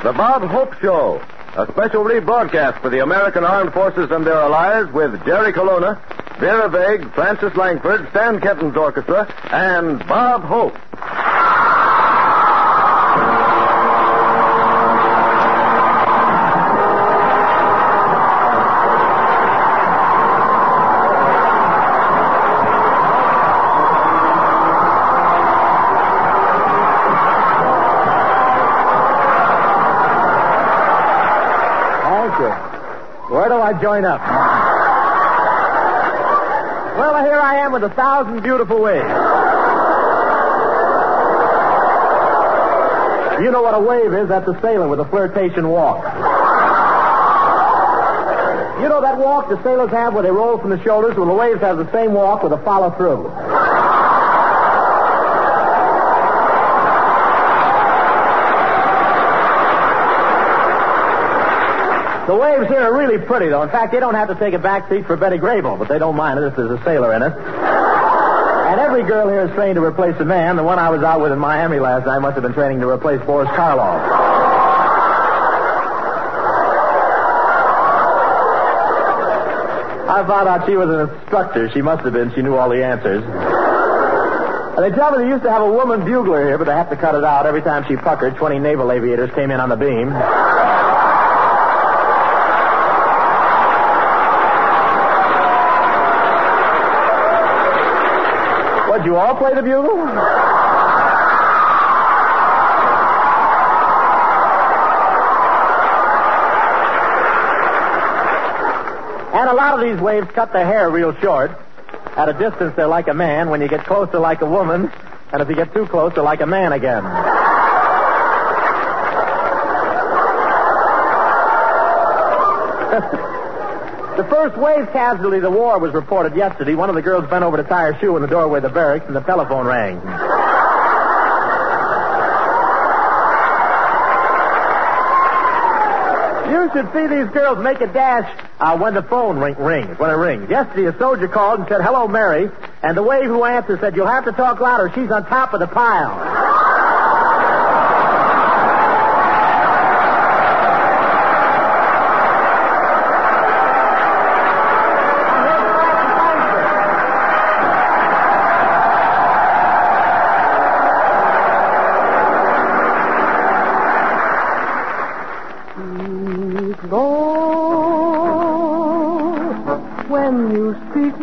The Bob Hope Show, a special rebroadcast for the American Armed Forces and their allies with Jerry Colonna, Vera Vague, Francis Langford, Stan Kenton's orchestra, and Bob Hope. Where do I join up? Well, here I am with 1,000 beautiful waves. You know what a wave is? That's a sailor with a flirtation walk. You know that walk the sailors have where they roll from the shoulders? Well, the waves have the same walk with a follow-through. The waves here are really pretty, though. In fact, they don't have to take a back seat for Betty Grable, but they don't mind it if there's a sailor in it. And every girl here is trained to replace a man. The one I was out with in Miami last night must have been training to replace Boris Karloff. I found out she was an instructor. She must have been. She knew all the answers. And they tell me they used to have a woman bugler here, but they have to cut it out. Every time she puckered, 20 naval aviators came in on the beam. What, you all play the bugle? And a lot of these waves cut their hair real short. At a distance, they're like a man. When you get close, they're like a woman. And if you get too close, they're like a man again. The first wave casualty of the war was reported yesterday. One of the girls bent over to tie her shoe in the doorway of the barracks, and the telephone rang. You should see these girls make a dash when the phone rings, when it rings. Yesterday, a soldier called and said, "Hello, Mary." And the wave who answered said, "You'll have to talk louder. She's on top of the pile." When you speak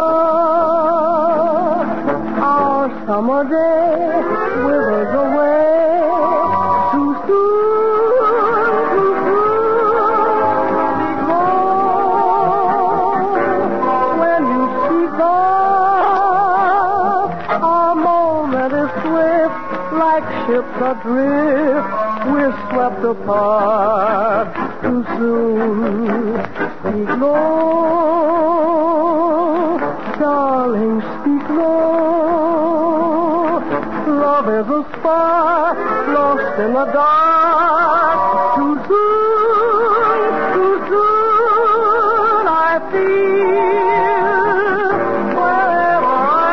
love, our summer day withers away too soon, too soon. Speak love. When you speak love, our moment is swift, like ships adrift. We're swept apart too soon. Speak low, darling, speak low. Love is a spark lost in the dark. Too soon, I feel wherever I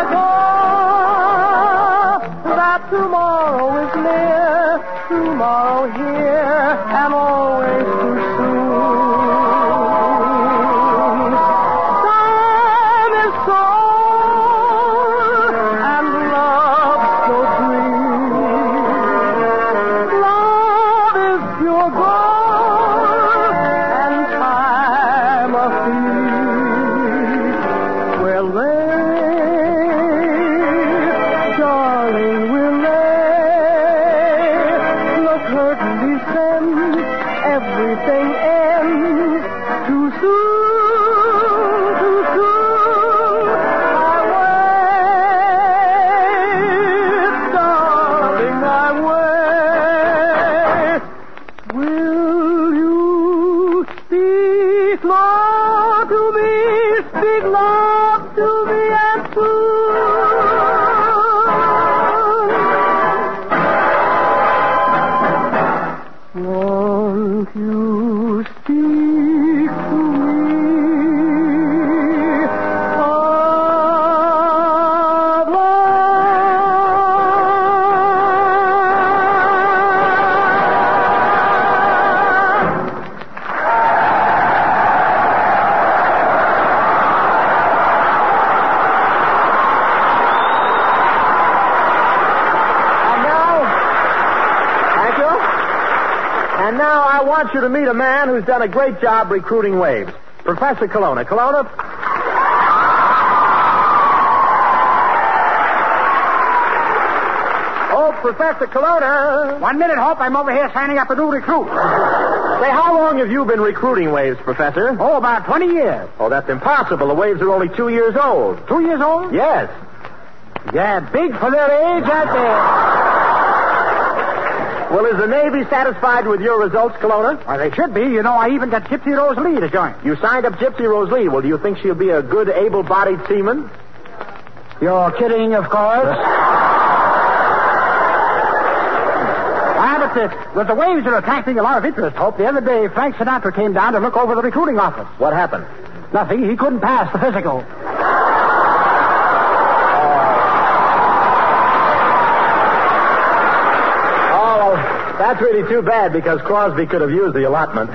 go that tomorrow is near, tomorrow here, and always too soon. Everything ends too soon, too soon. I wait, darling, I wait. Will you speak love to me, speak love to me and soon? Won't you speak to me of love? And now I want you to meet a man who's done a great job recruiting waves. Professor Colonna. Colonna? Oh, Professor Colonna. 1 minute, Hope. I'm over here signing up a new recruit. Say, how long have you been recruiting waves, Professor? Oh, about 20 years. Oh, that's impossible. The waves are only 2 years old. 2 years old? Yes. Yeah, big for their age, aren't they? Well, is the Navy satisfied with your results, Colonna? Well, they should be. You know, I even got Gypsy Rose Lee to join. You signed up Gypsy Rose Lee. Well, do you think she'll be a good, able-bodied seaman? You're kidding, of course. But the waves are attracting a lot of interest, Hope. The other day, Frank Sinatra came down to look over the recruiting office. What happened? Nothing. He couldn't pass the physical. Oh, that's really too bad because Crosby could have used the allotment.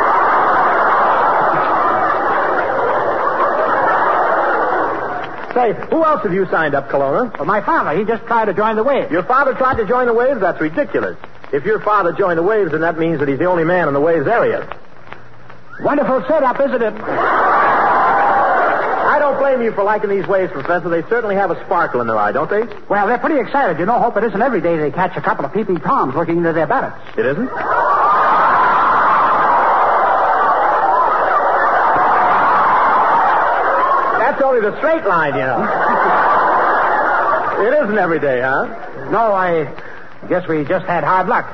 Say, who else have you signed up, Colonna? Well, my father. He just tried to join the waves. Your father tried to join the waves? That's ridiculous. If your father joined the waves, then that means that he's the only man in the waves area. Wonderful setup, isn't it? I don't blame you for liking these waves, Professor. They certainly have a sparkle in their eye, don't they? Well, they're pretty excited. You know, Hope, it isn't every day they catch a couple of peeping toms looking into their buttocks. It isn't? That's only the straight line, you know. It isn't every day, huh? No, I guess we just had hard luck.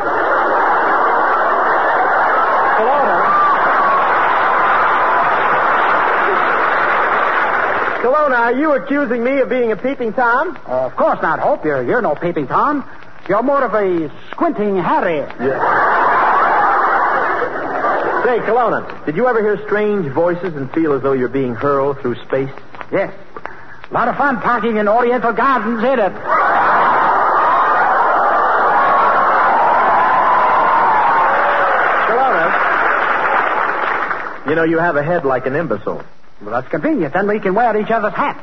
Colonna, are you accusing me of being a peeping Tom? Of course not, Hope. You're no peeping Tom. You're more of a squinting Harry. Yeah. Say, Colonna, did you ever hear strange voices and feel as though you're being hurled through space? Yes. A lot of fun parking in Oriental Gardens, ain't it? You know, you have a head like an imbecile. Well, that's convenient. Then we can wear each other's hats.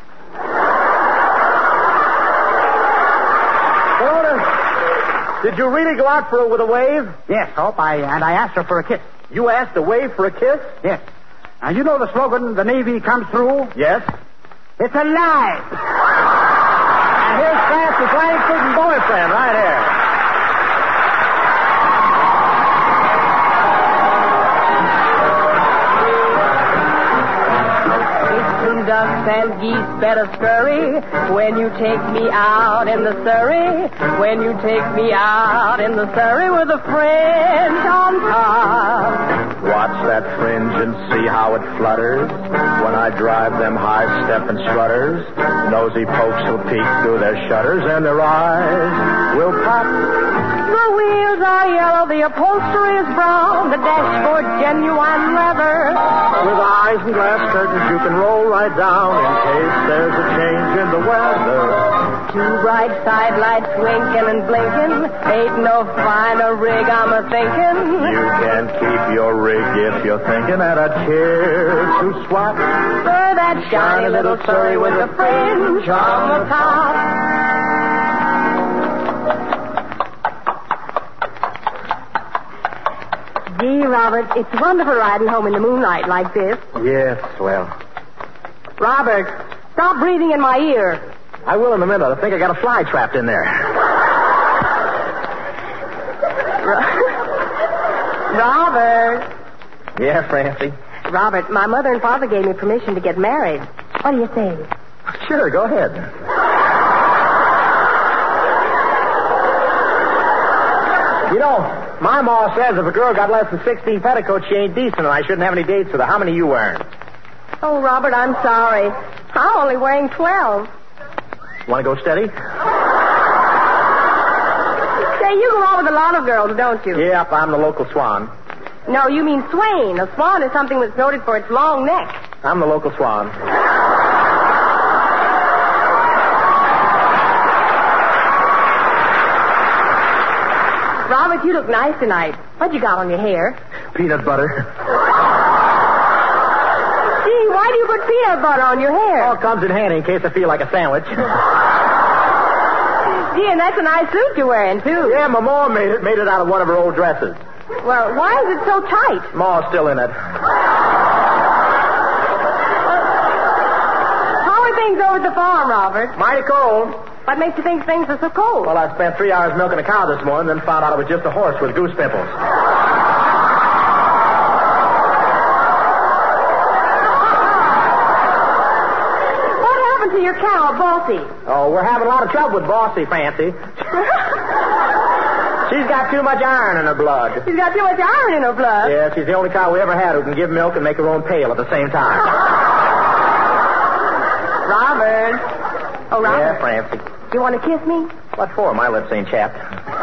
Colonna, did you really go out with a wave? Yes, Hope. I asked her for a kiss. You asked a wave for a kiss? Yes. Now, you know the slogan, the Navy comes through? Yes. It's a lie. And here's Francis Langford and boyfriend right here. Ducks and geese better scurry when you take me out in the Surrey. When you take me out in the Surrey with a fringe on top. Watch that fringe and see how it flutters when I drive them high-stepping strutters. Nosy pokes will peek through their shutters and their eyes will pop. The wheels are yellow, the upholstery is brown, the dashboard genuine leather. With eyes and glass curtains you can roll right down in case there's a change in the weather. Two bright side lights winking and blinking, ain't no finer rig I'm a-thinking. You can keep your rig if you're thinking at a chair to swap. For that shiny little Surrey with a fringe on the top. Gee, Robert, it's wonderful riding home in the moonlight like this. Yes, well. Robert, stop breathing in my ear. I will in a minute. I think I got a fly trapped in there. Robert. Yeah, Francie? Robert, my mother and father gave me permission to get married. What do you say? Sure, go ahead. You know, my ma says if a girl got less than 16 petticoats, she ain't decent, and I shouldn't have any dates with her. How many are you wearing? Oh, Robert, I'm sorry. I'm only wearing 12. Want to go steady? Say, you go out with a lot of girls, don't you? Yep, I'm the local swan. No, you mean swain. A swan is something that's noted for its long neck. I'm the local swan. Robert, you look nice tonight. What you got on your hair? Peanut butter. Gee, why do you put peanut butter on your hair? Oh, it comes in handy in case I feel like a sandwich. Gee, and that's a nice suit you're wearing, too. Yeah, my mom made it out of one of her old dresses. Well, why is it so tight? Ma's still in it. How are things over at the farm, Robert? Mighty cold. What makes you think things are so cold? Well, I spent 3 hours milking a cow this morning, then found out it was just a horse with goose pimples. What happened to your cow, Bossy? Oh, we're having a lot of trouble with Bossy, Fancy. She's got too much iron in her blood. She's got too much iron in her blood. Yeah, she's the only cow we ever had who can give milk and make her own pail at the same time. Robert. Oh, Robert. Yeah, Francie. You want to kiss me? What for? My lips ain't chapped.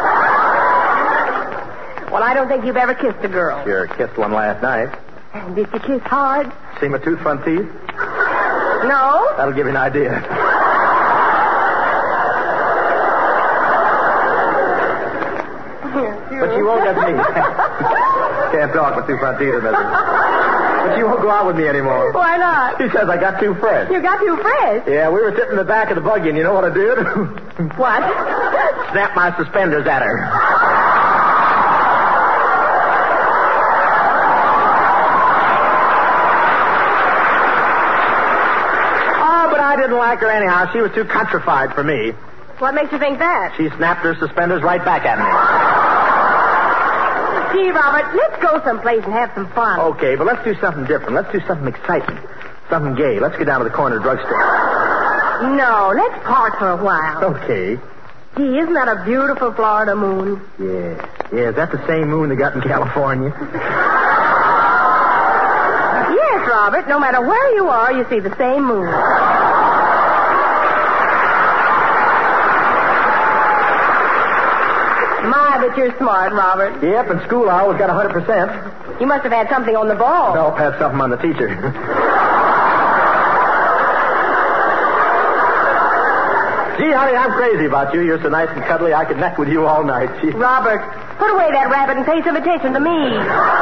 Well, I don't think you've ever kissed a girl. Sure, kissed one last night. Did you kiss hard? See my tooth front teeth? No. That'll give you an idea. But she won't get me. Can't talk with two front teeth in it. But she won't go out with me anymore. Why not? She says I got too fresh. You got too fresh. Yeah, we were sitting in the back of the buggy, and you know what I did? What? Snapped my suspenders at her. Oh, but I didn't like her anyhow. She was too countrified for me. What makes you think that? She snapped her suspenders right back at me. Gee, Robert, let's go someplace and have some fun. Okay, but let's do something different. Let's do something exciting. Something gay. Let's go down to the corner drugstore. No, let's park for a while. Okay. Gee, isn't that a beautiful Florida moon? Yeah. Yeah, is that the same moon they got in California? Yes, Robert. No matter where you are, you see the same moon. My, but you're smart, Robert. Yep, in school I always got 100%. You must have had something on the ball. Nope, had something on the teacher. Gee, honey, I'm crazy about you. You're so nice and cuddly, I could neck with you all night. Gee. Robert, put away that rabbit and pay some attention to me.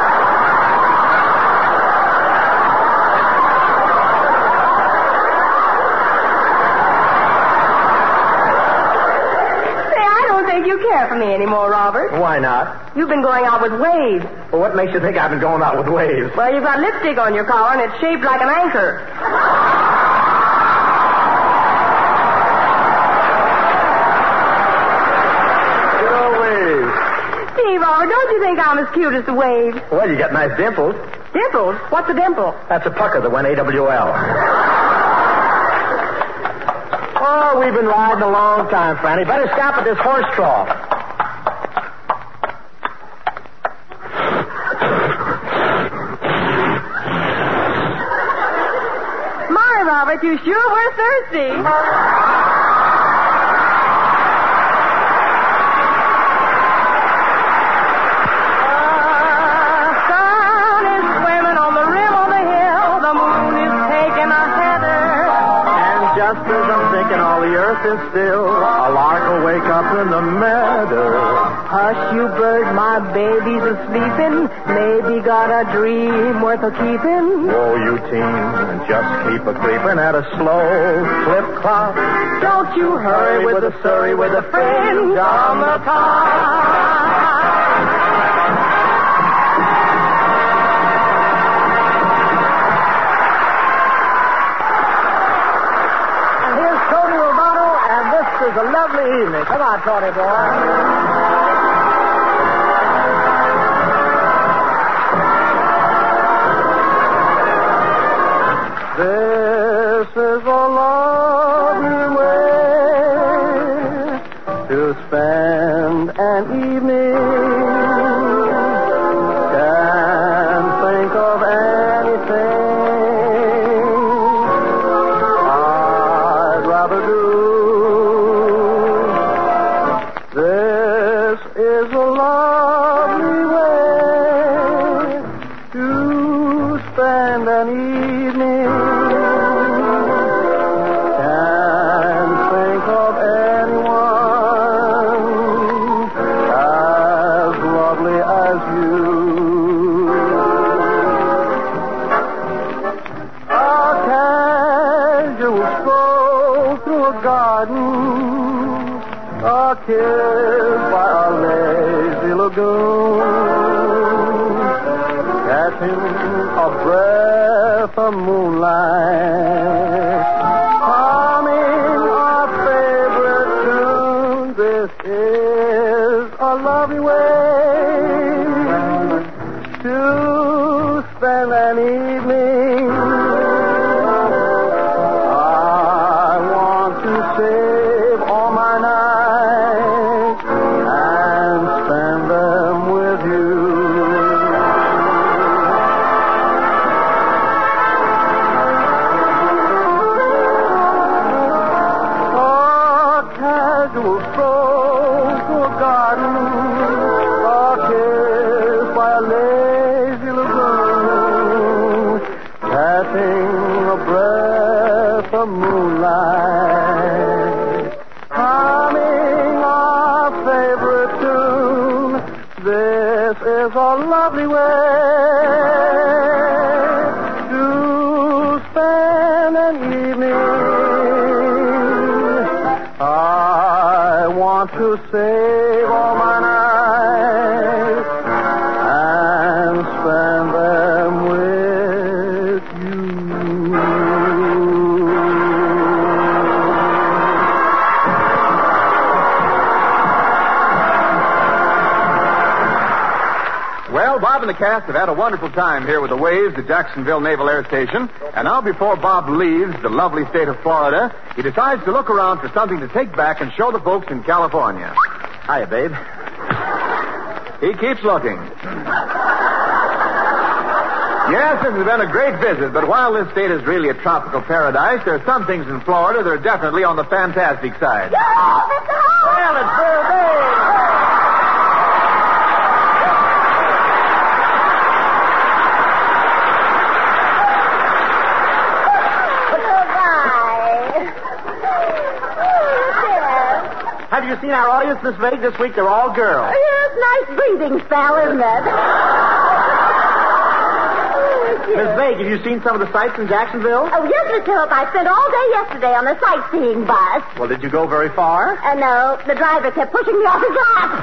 You care for me anymore, Robert. Why not? You've been going out with waves. Well, what makes you think I've been going out with waves? Well, you've got lipstick on your collar and it's shaped like an anchor. Good old waves. Gee, Robert, don't you think I'm as cute as the waves? Well, you got nice dimples. Dimples? What's a dimple? That's a pucker that went AWL. Oh, we've been riding a long time, Franny. Better stop at this horse trough. My, Robert, you sure were thirsty. Sun is swimming on the rim of the hill. The moon is taking a header. Just as I'm thinking all the earth is still, a lark will wake up in the meadow. Hush, you bird, my baby's a-sleeping. Maybe got a dream worth a keeping. Whoa, you teen, just keep a-creeping at a slow clip-clop. Don't you hurry with the Surrey with a friend on the top. It's a lovely evening. Come on, Tony boy. This is a lovely way to spend an evening. Can't think of anything I'd rather do. This is a lovely way to spend an evening. Can't think of anyone as lovely as you. A casual stroll through a garden, a kiss by a lazy lagoon. catching a breath of moonlight, humming our favorite tune. This is a lovely way to spend an evening. I want to save all my nights and spend them with you. A casual stroll to a garden, a kiss by a lazy lagoon, catching a breath of moonlight, humming our favorite tune. This is a lovely way to spend an evening. I want to save all my nights and spend them with you. Well, Bob and the cast have had a wonderful time here with the Waves at Jacksonville Naval Air Station. And now before Bob leaves the lovely state of Florida, he decides to look around for something to take back and show the folks in California. Hiya, babe. He keeps looking. Yes, this has been a great visit, but while this state is really a tropical paradise, there are some things in Florida that are definitely on the fantastic side. Well, it's Vera Babe. Have you seen our audience, Miss Vague? This week they're all girls. Yes, nice breathing spell, isn't it? Miss Vague, have you seen some of the sights in Jacksonville? Oh, yes, Mr. Hope. I spent all day yesterday on the sightseeing bus. Well, did you go very far? No, the driver kept pushing me off his lap.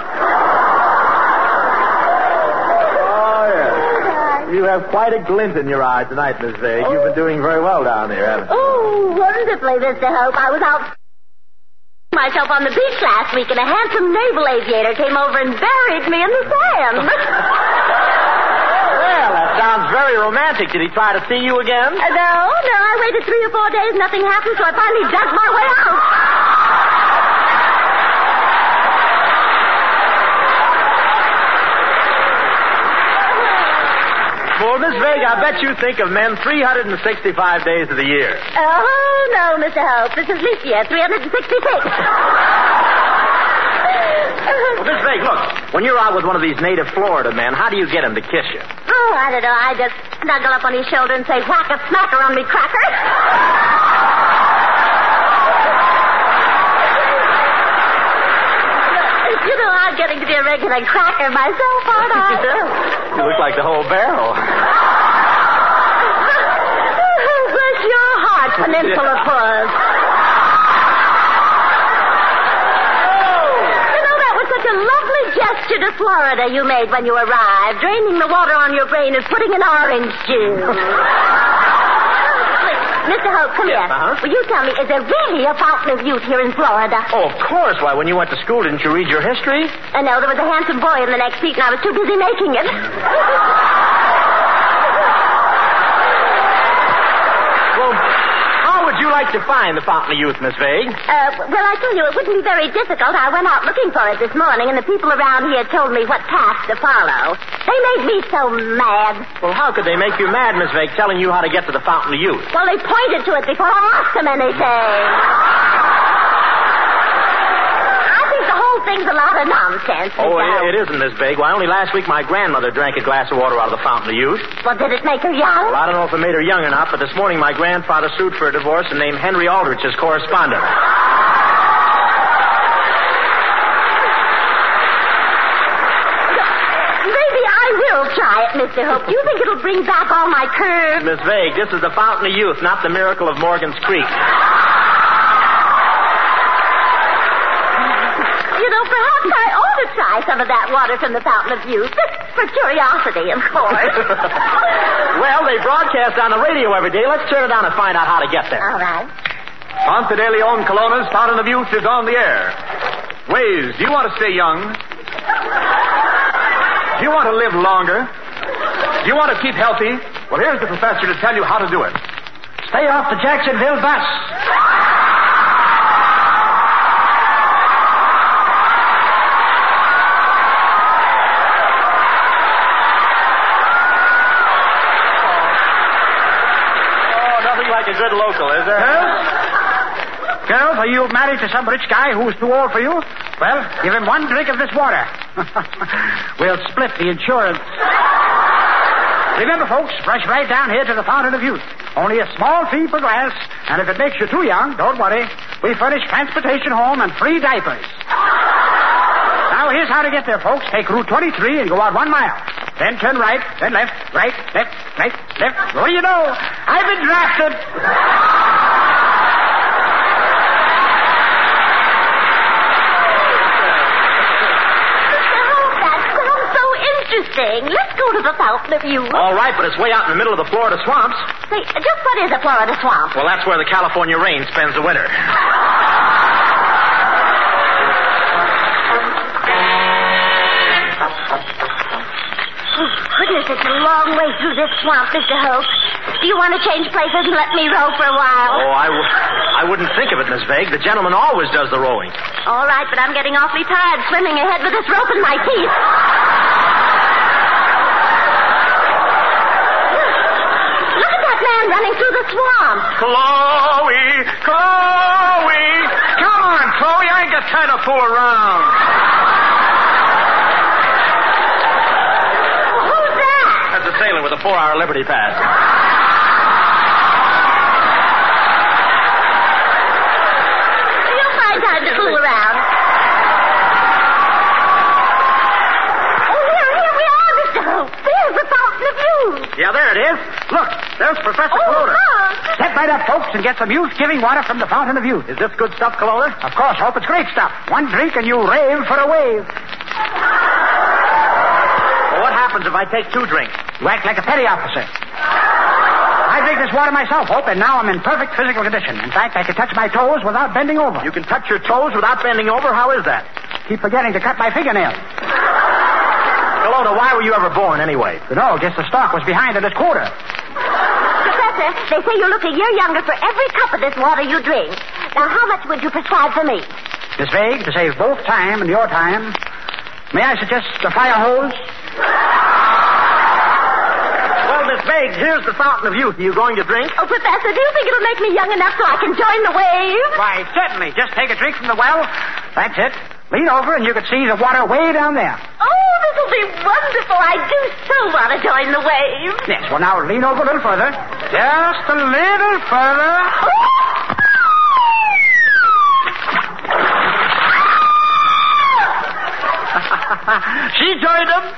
Oh, yes. You have quite a glint in your eye tonight, Miss Vague. You've been doing very well down here, haven't you? Oh, wonderfully, Mr. Hope. I was out myself on the beach last week, and a handsome naval aviator came over and buried me in the sand. Well, that sounds very romantic. Did he try to see you again? No. I waited 3 or 4 days, nothing happened, so I finally dug my way out. Well, Miss Vague, I bet you think of men 365 days of the year. Oh, no, Mr. Hope. This is leap year, 366. Well, Miss Vague, look, when you're out with one of these native Florida men, how do you get him to kiss you? Oh, I don't know. I just snuggle up on his shoulder and say, whack a smacker on me cracker. You know, I'm getting to be a regular cracker myself, aren't I? You look like the whole barrel. Bless your heart, Peninsula Puss. You know, that was such a lovely gesture to Florida you made when you arrived. Draining the water on your brain is putting in orange juice. Mr. Hope, come here. Uh-huh. Will you tell me, is there really a fountain of youth here in Florida? Oh, of course. Why, when you went to school, didn't you read your history? No, there was a handsome boy in the next seat, and I was too busy making it. Well, how would you like to find the fountain of youth, Miss Vague? Well, I tell you, it wouldn't be very difficult. I went out looking for it this morning, and the people around here told me what path to follow. They made me so mad. Well, how could they make you mad, Miss Vague, telling you how to get to the fountain of youth? Well, they pointed to it before I asked them anything. I think the whole thing's a lot of nonsense. Oh, Mr. Hope. it isn't, Miss Vague. Why, only last week my grandmother drank a glass of water out of the fountain of youth. Well, did it make her young? Well, I don't know if it made her young or not, but this morning my grandfather sued for a divorce and named Henry Aldrich as correspondent. Try it, Mr. Hope. Do you think it'll bring back all my curves? Miss Vague, this is the fountain of youth, not the miracle of Morgan's Creek. You know, perhaps I ought to try try some of that water from the Fountain of Youth. Just for curiosity, of course. Well, they broadcast on the radio every day. Let's turn it on and find out how to get there. All right. Ponce de Leon Colonna's Fountain of Youth is on the air. Waves, do you want to stay young? Do you want to live longer? Do you want to keep healthy? Well, here's the professor to tell you how to do it. Stay off the Jacksonville bus. Oh, nothing like a good local, is there? Girls, are you married to some rich guy who's too old for you? Well, give him one drink of this water. We'll split the insurance. Remember, folks, rush right down here to the Fountain of Youth. Only a small fee per glass, and if it makes you too young, don't worry. We furnish transportation home and free diapers. Now, here's how to get there, folks. Take Route 23 and go out 1 mile. Then turn right, then left, right, left, right, left. What do you know? I've been drafted. Interesting. Let's go to the Fountain of Youth. All right, but it's way out in the middle of the Florida swamps. Say, just what is a Florida swamp? Well, that's where the California rain spends the winter. Oh, goodness, it's a long way through this swamp, Mr. Hope. Do you want to change places and let me row for a while? Oh, I wouldn't think of it, Miss Vague. The gentleman always does the rowing. All right, but I'm getting awfully tired swimming ahead with this rope in my teeth. Running through the swamp. Chloe! Chloe! Come on, Chloe. I ain't got time to fool around. Who's that? That's a sailor with a 4-hour Liberty Pass. You'll find time to fool around. Oh, here we are, Mr. Hope. There's the Fountain of Youth. Yeah, there it is. Look, there's Professor Colonna. Step right up, folks, and get some youth-giving water from the Fountain of Youth. Is this good stuff, Colonna? Of course, Hope. It's great stuff. One drink and you rave for a wave. Well, what happens if I take 2 drinks? You act like a petty officer. I drink this water myself, Hope, and now I'm in perfect physical condition. In fact, I can touch my toes without bending over. You can touch your toes without bending over? How is that? Keep forgetting to cut my fingernails. Colonna, why were you ever born anyway? You know, guess the stock was behind in this quarter. Professor, they say you look a year younger for every cup of this water you drink. Now, how much would you prescribe for me? Miss Vague, to save both time and your time, may I suggest a fire hose? Well, Miss Vague, here's the Fountain of Youth. Are you going to drink? Oh, Professor, do you think it'll make me young enough so I can join the wave? Why, certainly. Just take a drink from the well. That's it. Lean over and you can see the water way down there. Oh, this will be wonderful. I do so want to join the wave. Yes, well, now lean over a little further. Just a little further. She joined him.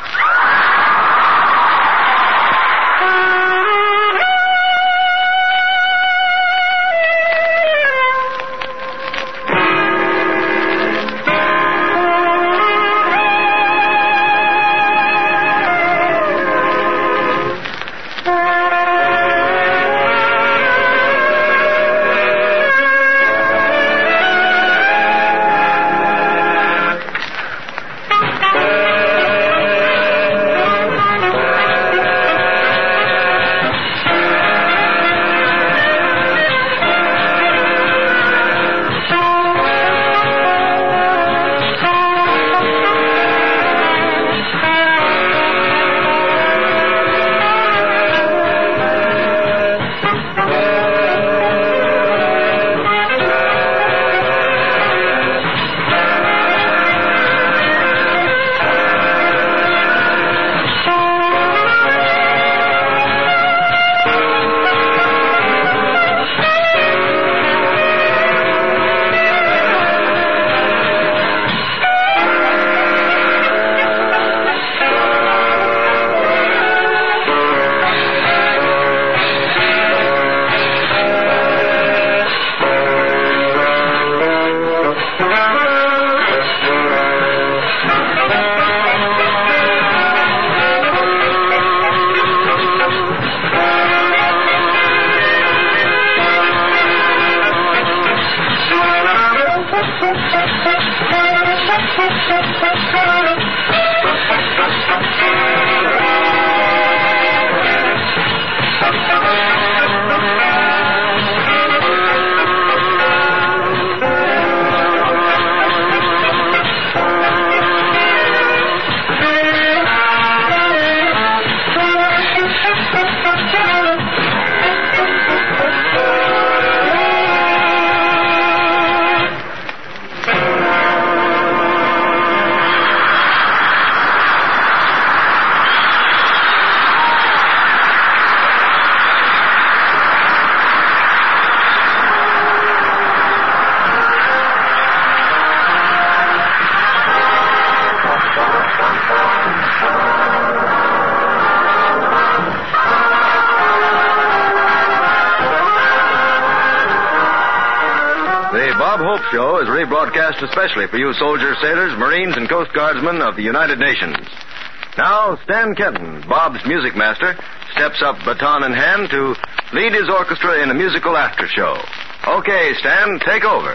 The Bob Hope Show is rebroadcast especially for you soldiers, sailors, Marines, and Coast Guardsmen of the United Nations. Now, Stan Kenton, Bob's music master, steps up baton in hand to lead his orchestra in a musical after show. Okay, Stan, take over.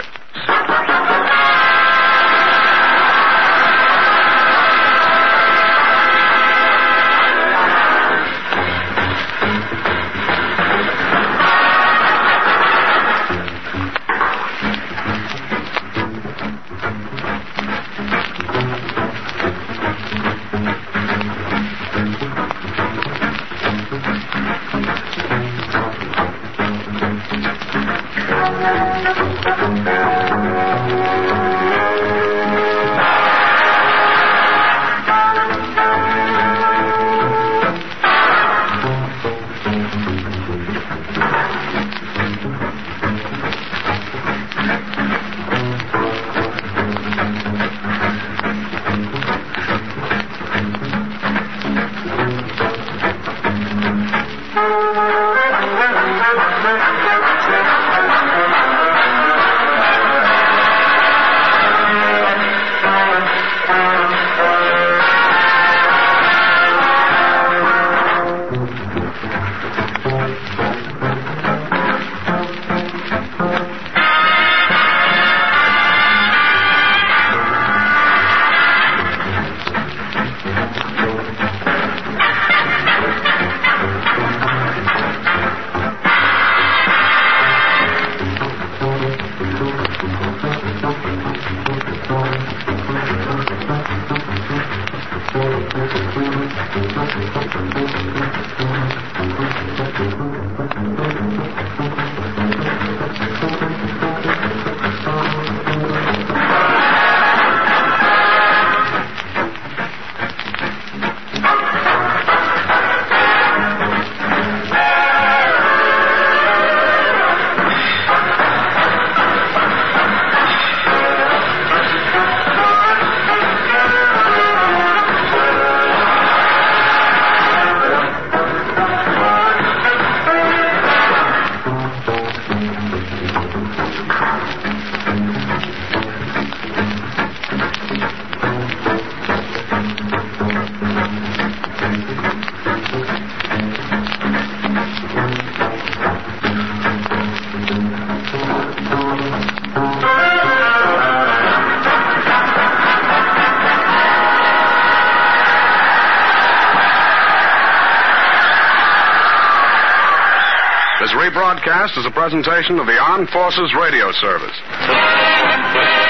This rebroadcast is a presentation of the Armed Forces Radio Service.